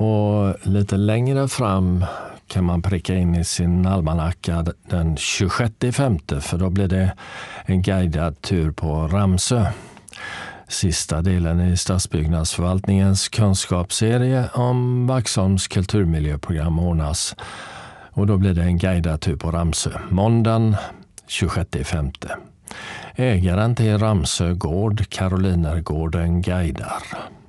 Och lite längre fram kan man pricka in i sin almanacka den 26/5, för då blir det en guidad tur på Ramsö. Sista delen i Stadsbyggnadsförvaltningens kunskapsserie om Vaxholms kulturmiljöprogram ordnas. Och då blir det en guidad tur på Ramsö, måndagen 26/5. Ägaren till Ramsö gård, Karolinergården, guidar.